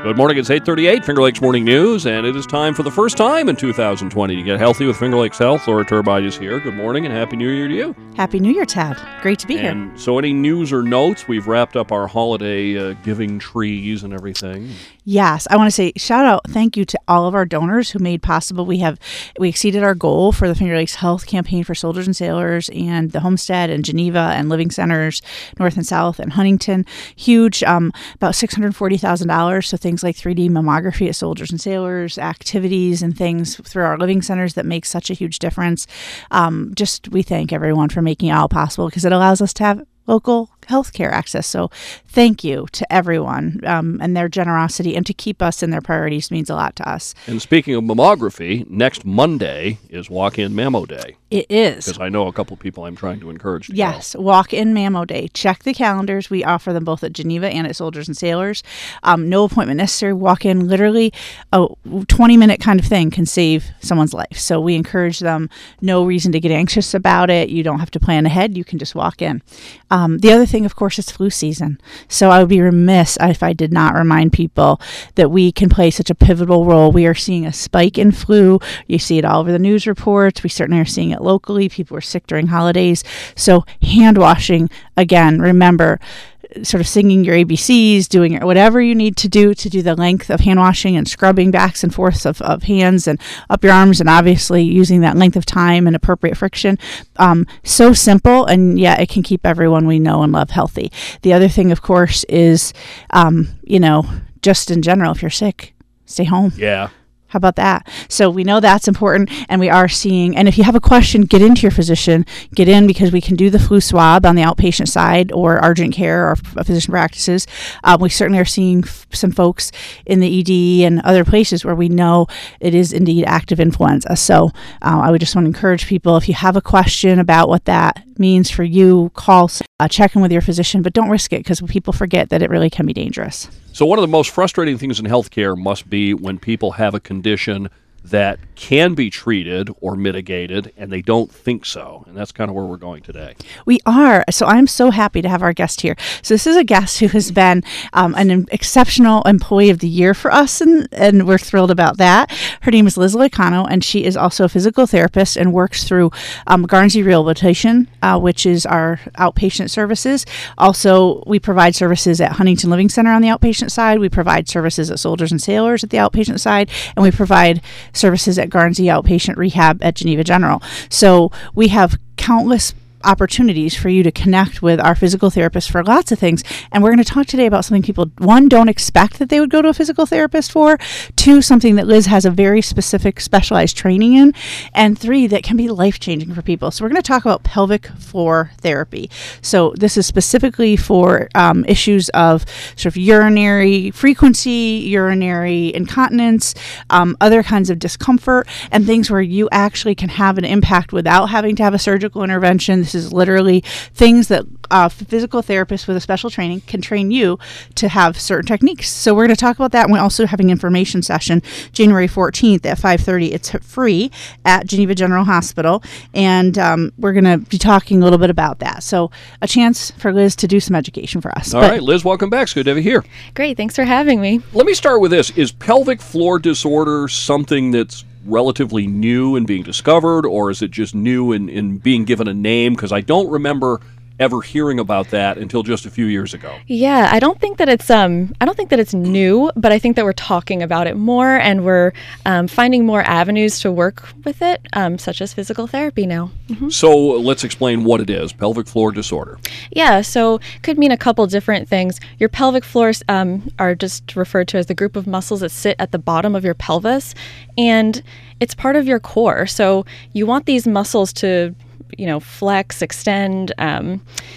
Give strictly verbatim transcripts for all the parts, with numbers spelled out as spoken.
Good morning, it's eight thirty-eight, Finger Lakes Morning News, and it is time for the first time in two thousand twenty to get healthy with Finger Lakes Health. Laura Turbide is here. Good morning and Happy New Year to you. Happy New Year, Tad. Great to be and here. So any news or notes? We've wrapped up our holiday uh, giving trees and everything. Yes, I want to say shout out, thank you to all of our donors who made possible. We have we exceeded our goal for the Finger Lakes Health campaign for soldiers and sailors and the Homestead and Geneva and Living Centers, North and South and Huntington. Huge, um, about six hundred forty thousand dollars. So things like three D mammography at soldiers and sailors, activities and things through our Living Centers that make such a huge difference. Um, just we thank everyone for making it all possible because it allows us to have local healthcare access. So thank you to everyone um, and their generosity, and to keep us in their priorities means a lot to us. And speaking of mammography, next Monday is Walk-In Mammo Day. It is. Because I know a couple of people I'm trying to encourage to Yes, go. Walk-In Mammo Day. Check the calendars. We offer them both at Geneva and at Soldiers and Sailors. Um, no appointment necessary. Walk in, literally a twenty-minute kind of thing can save someone's life. So we encourage them. No reason to get anxious about it. You don't have to plan ahead. You can just walk in. Um, the other thing, of course, is flu season. So I would be remiss if I did not remind people that we can play such a pivotal role. We are seeing a spike in flu. You see it all over the news reports. We certainly are seeing it locally. People are sick during holidays. So hand washing, again, remember, sort of singing your A B Cs, doing whatever you need to do to do the length of hand washing and scrubbing backs and forths of, of hands and up your arms, and obviously using that length of time and appropriate friction. Um, so simple, and yet it can keep everyone we know and love healthy. The other thing, of course, is, um, you know, just in general, if you're sick, stay home. Yeah. How about that? So we know that's important, and we are seeing, and if you have a question, get into your physician, get in, because we can do the flu swab on the outpatient side or urgent care or physician practices. Um, we certainly are seeing f- some folks in the E D and other places where we know it is indeed active influenza. So uh, I would just want to encourage people, if you have a question about what that means for you, call, uh, check in with your physician, but don't risk it, because people forget that it really can be dangerous. So one of the most frustrating things in healthcare must be when people have a condition that can be treated or mitigated, and they don't think so. And that's kind of where we're going today. We are. So I'm so happy to have our guest here. So this is a guest who has been um, an exceptional employee of the year for us, and, and we're thrilled about that. Her name is Liz Licano, and she is also a physical therapist and works through um, Garnsey Rehabilitation, uh, which is our outpatient services. Also, we provide services at Huntington Living Center on the outpatient side. We provide services at Soldiers and Sailors at the outpatient side, and we provide services at Garnsey Outpatient Rehab at Geneva General. So we have countless opportunities for you to connect with our physical therapist for lots of things. And we're going to talk today about something people, one, don't expect that they would go to a physical therapist for, two, something that Liz has a very specific specialized training in, and three, that can be life-changing for people. So we're going to talk about pelvic floor therapy. So this is specifically for um, issues of sort of urinary frequency, urinary incontinence, um, other kinds of discomfort, and things where you actually can have an impact without having to have a surgical intervention. This is literally things that uh, physical therapists with a special training can train you to have certain techniques. So we're going to talk about that. And we're also having an information session January fourteenth at five thirty. It's free at Geneva General Hospital. And um, we're going to be talking a little bit about that. So a chance for Liz to do some education for us. All but, right, Liz, welcome back. It's good to have you here. Great. Thanks for having me. Let me start with this. Is pelvic floor disorder something that's relatively new and being discovered, or is it just new and, and being given a name? Because I don't remember ever hearing about that until just a few years ago. Yeah, I don't think that it's um I don't think that it's new, but I think that we're talking about it more, and we're um, finding more avenues to work with it, um, such as physical therapy now. Mm-hmm. So let's explain what it is, pelvic floor disorder. Yeah, so could mean a couple different things. Your pelvic floors um, are just referred to as the group of muscles that sit at the bottom of your pelvis, and it's part of your core. So you want these muscles to, you know, flex, extend, um,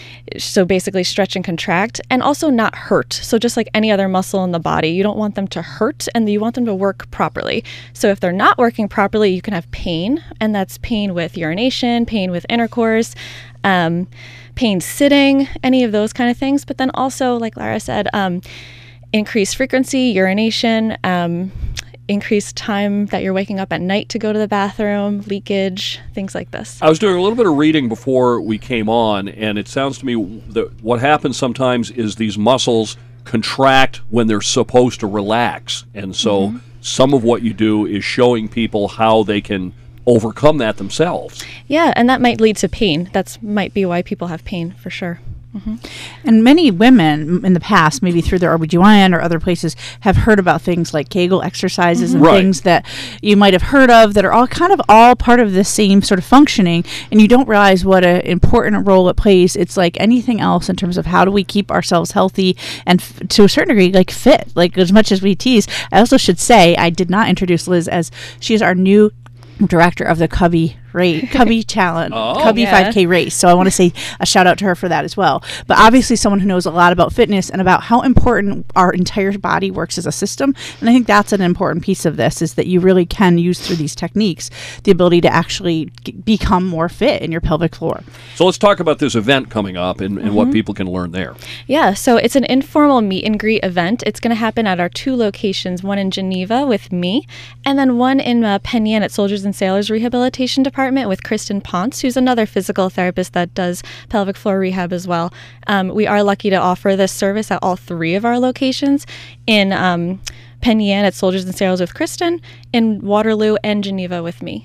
so basically stretch and contract, and also not hurt. So just like any other muscle in the body, you don't want them to hurt, and you want them to work properly. So if they're not working properly, you can have pain, and that's pain with urination, pain with intercourse, um, pain sitting, any of those kind of things. But then also, like Lara said, um, increased frequency, urination, um, increased time that you're waking up at night to go to the bathroom, leakage, things like this. I was doing a little bit of reading before we came on, and it sounds to me that what happens sometimes is these muscles contract when they're supposed to relax. And so mm-hmm. some of what you do is showing people how they can overcome that themselves. Yeah, and that might lead to pain. That's might be why people have pain, for sure. Mm-hmm. And many women in the past, maybe through their O B G Y N or other places, have heard about things like Kegel exercises mm-hmm. and right. things that you might have heard of that are all kind of all part of the same sort of functioning, and you don't realize what an important role it plays. It's like anything else in terms of how do we keep ourselves healthy and f- to a certain degree like fit, like as much as we tease. I also should say I did not introduce Liz as she is our new director of the Cubby race, Cubby Challenge, oh, Cubby yeah. five K race. So I want to say a shout out to her for that as well. But obviously someone who knows a lot about fitness and about how important our entire body works as a system. And I think that's an important piece of this, is that you really can use through these techniques the ability to actually g- become more fit in your pelvic floor. So let's talk about this event coming up and, and mm-hmm. what people can learn there. Yeah, so it's an informal meet and greet event. It's going to happen at our two locations, one in Geneva with me, and then one in uh, Penn Yan at Soldiers and Sailors Rehabilitation Department with Kristen Ponce, who's another physical therapist that does pelvic floor rehab as well. Um, we are lucky to offer this service at all three of our locations, in um, Penn Yan at Soldiers and Sailors with Kristen, in Waterloo, and Geneva with me.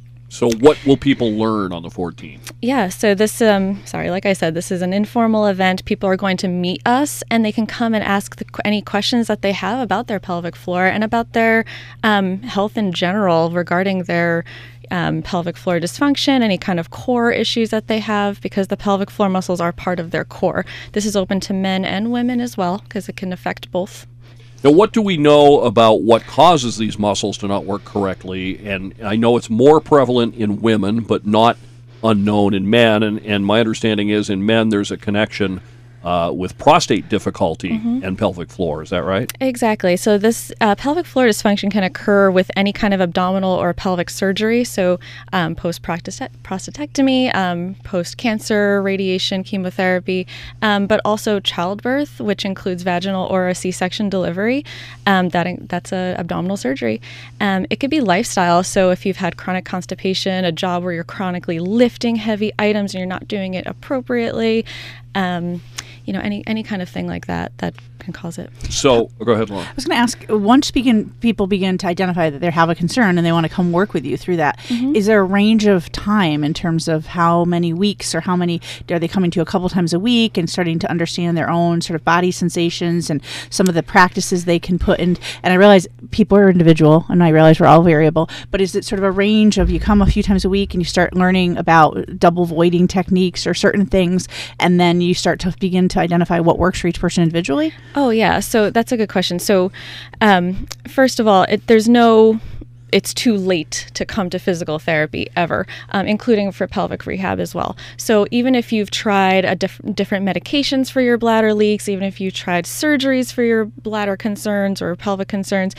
So what will people learn on the fourteenth? Yeah, so this, um, sorry, like I said, this is an informal event. People are going to meet us, and they can come and ask the, any questions that they have about their pelvic floor and about their um, health in general regarding their um, pelvic floor dysfunction, any kind of core issues that they have, because the pelvic floor muscles are part of their core. This is open to men and women as well, because it can affect both. Now, what do we know about what causes these muscles to not work correctly? And I know it's more prevalent in women, but not unknown in men. And, and my understanding is in men there's a connection uh, with prostate difficulty mm-hmm. and pelvic floor. Is that right? Exactly. So this uh, pelvic floor dysfunction can occur with any kind of abdominal or pelvic surgery. So um, post-prostatectomy, um, post-cancer, radiation, chemotherapy, um, but also childbirth, which includes vaginal or a C-section delivery. Um, that that's a abdominal surgery. Um, it could be lifestyle. So if you've had chronic constipation, a job where you're chronically lifting heavy items and you're not doing it appropriately, um, you know, any any kind of thing like that that can cause it. So, go ahead, Lauren. I was going to ask, once begin, people begin to identify that they have a concern and they want to come work with you through that, mm-hmm. is there a range of time in terms of how many weeks or how many, are they coming to a couple times a week and starting to understand their own sort of body sensations and some of the practices they can put in? And I realize people are individual, and I realize we're all variable, but is it sort of a range of you come a few times a week and you start learning about double voiding techniques or certain things, and then you start to begin to identify what works for each person individually? Oh, yeah. So that's a good question. So um, first of all, it, there's no, it's too late to come to physical therapy ever, um, including for pelvic rehab as well. So even if you've tried a diff- different medications for your bladder leaks, even if you tried surgeries for your bladder concerns or pelvic concerns,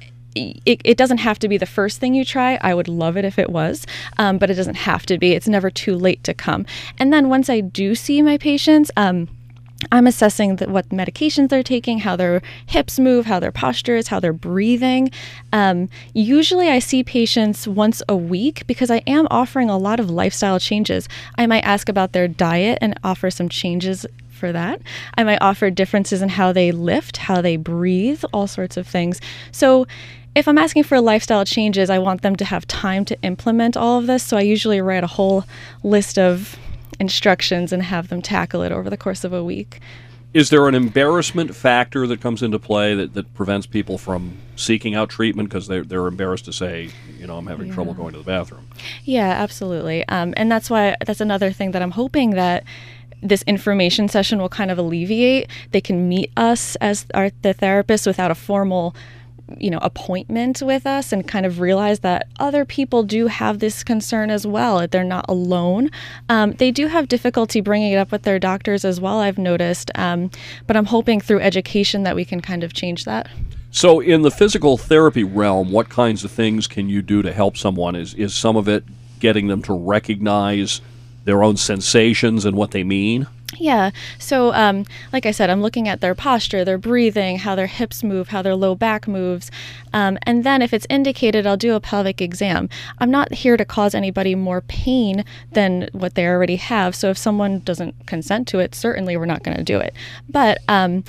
It, it doesn't have to be the first thing you try. I would love it if it was, um, but it doesn't have to be. It's never too late to come. And then once I do see my patients, um, I'm assessing the, what medications they're taking, how their hips move, how their posture is, how they're breathing. Um, usually I see patients once a week because I am offering a lot of lifestyle changes. I might ask about their diet and offer some changes for that. I might offer differences in how they lift, how they breathe, all sorts of things. So if I'm asking for lifestyle changes, I want them to have time to implement all of this. So I usually write a whole list of instructions and have them tackle it over the course of a week. Is there an embarrassment factor that comes into play that, that prevents people from seeking out treatment because they're, they're embarrassed to say, you know, I'm having yeah. trouble going to the bathroom? Yeah, absolutely. Um, and that's why, that's another thing that I'm hoping that this information session will kind of alleviate. They can meet us as our, the therapist without a formal you know, appointment with us, and kind of realize that other people do have this concern as well, that they're not alone. Um, they do have difficulty bringing it up with their doctors as well, I've noticed. Um, but I'm hoping through education that we can kind of change that. So in the physical therapy realm, what kinds of things can you do to help someone? Is, is some of it getting them to recognize their own sensations and what they mean? Yeah. So, um, like I said, I'm looking at their posture, their breathing, how their hips move, how their low back moves. Um, and then if it's indicated, I'll do a pelvic exam. I'm not here to cause anybody more pain than what they already have. So if someone doesn't consent to it, certainly we're not going to do it. But um,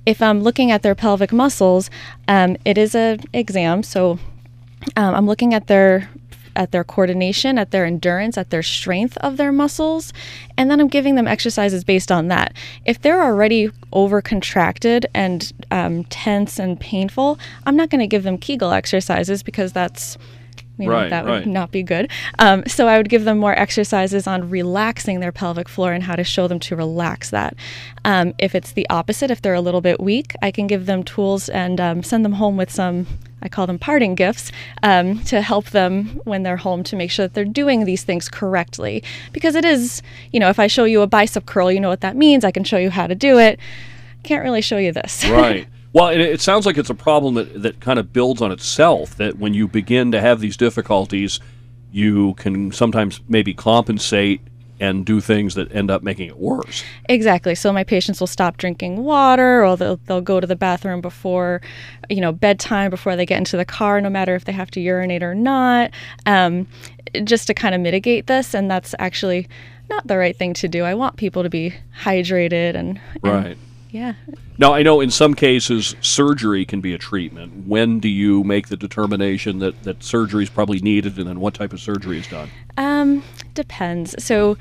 if I'm looking at their pelvic muscles, um, it is a exam. So um, I'm looking at their at their coordination, at their endurance, at their strength of their muscles, and then I'm giving them exercises based on that. If they're already over-contracted and um, tense and painful, I'm not going to give them Kegel exercises because that's, you know, Right, that right. would not be good. Um, so I would give them more exercises on relaxing their pelvic floor and how to show them to relax that. Um, if it's the opposite, if they're a little bit weak, I can give them tools and um, send them home with some, I call them parting gifts, um, to help them when they're home to make sure that they're doing these things correctly. Because it is, you know, if I show you a bicep curl, you know what that means. I can show you how to do it. Can't really show you this. Right. Well, it, it sounds like it's a problem that, that kind of builds on itself, that when you begin to have these difficulties, you can sometimes maybe compensate and do things that end up making it worse. Exactly. So my patients will stop drinking water, or they'll, they'll go to the bathroom before, you know, bedtime, before they get into the car, no matter if they have to urinate or not, um, just to kind of mitigate this. And that's actually not the right thing to do. I want people to be hydrated and, and Right. yeah. Now, I know in some cases surgery can be a treatment. When do you make the determination that, that surgery is probably needed, and then what type of surgery is done? Um, depends. So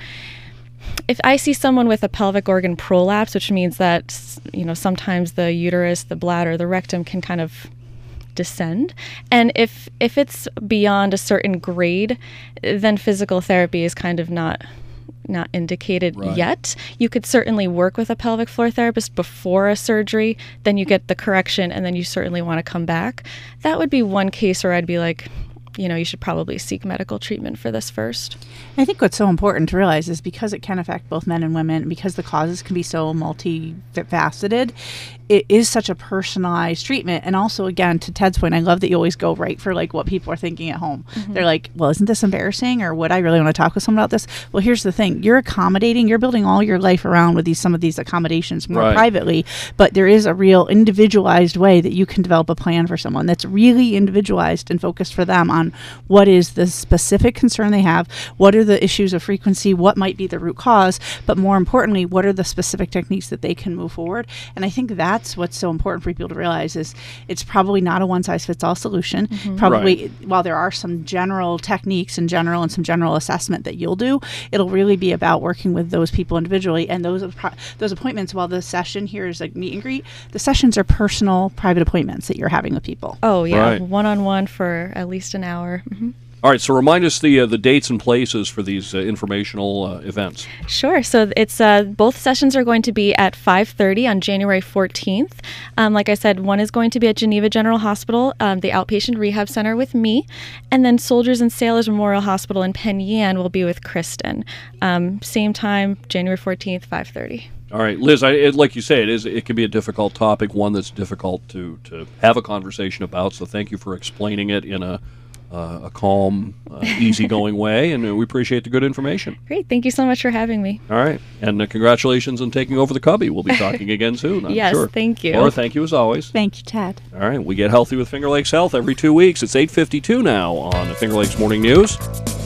if I see someone with a pelvic organ prolapse, which means that, you know, sometimes the uterus, the bladder, the rectum can kind of descend. And if if it's beyond a certain grade, then physical therapy is kind of not not indicated Right. yet. You could certainly work with a pelvic floor therapist before a surgery, then you get the correction, and then you certainly want to come back. That would be one case where I'd be like, you know, you should probably seek medical treatment for this first. I think what's so important to realize is because it can affect both men and women, and because the causes can be so multifaceted, it is such a personalized treatment. And also, again, to Ted's point, I love that you always go right for like what people are thinking at home. Mm-hmm. They're like, well, isn't this embarrassing? Or would I really want to talk with someone about this? Well, here's the thing. You're accommodating, you're building all your life around with these some of these accommodations more Right. privately, but there is a real individualized way that you can develop a plan for someone that's really individualized and focused for them on what is the specific concern they have, what are the issues of frequency, what might be the root cause, but more importantly, what are the specific techniques that they can move forward. And I think that's what's so important for people to realize is it's probably not a one-size-fits-all solution. Mm-hmm. Probably, Right. while there are some general techniques in general and some general assessment that you'll do, it'll really be about working with those people individually. And those pro- those appointments, while the session here is like meet and greet, the sessions are personal, private appointments that you're having with people. Oh, yeah. Right. One-on-one for at least an hour. Mm-hmm. All right, so remind us the uh, the dates and places for these uh, informational uh, events. Sure. So it's uh, both sessions are going to be at five thirty on January fourteenth. Um, like I said, one is going to be at Geneva General Hospital, um, the outpatient rehab center with me, and then Soldiers and Sailors Memorial Hospital in Penn Yan will be with Kristen. Um, same time, January fourteenth, five thirty. All right, Liz, I, it, like you say, it is it can be a difficult topic, one that's difficult to, to have a conversation about, so thank you for explaining it in a Uh, a calm, uh, easygoing way, and uh, we appreciate the good information. Great. Thank you so much for having me. All right, and uh, congratulations on taking over the Cubby. We'll be talking again soon, I'm Yes, sure. thank you. Laura, thank you as always. Thank you, Ted. All right, we get healthy with Finger Lakes Health every two weeks. It's eight fifty-two now on the Finger Lakes Morning News.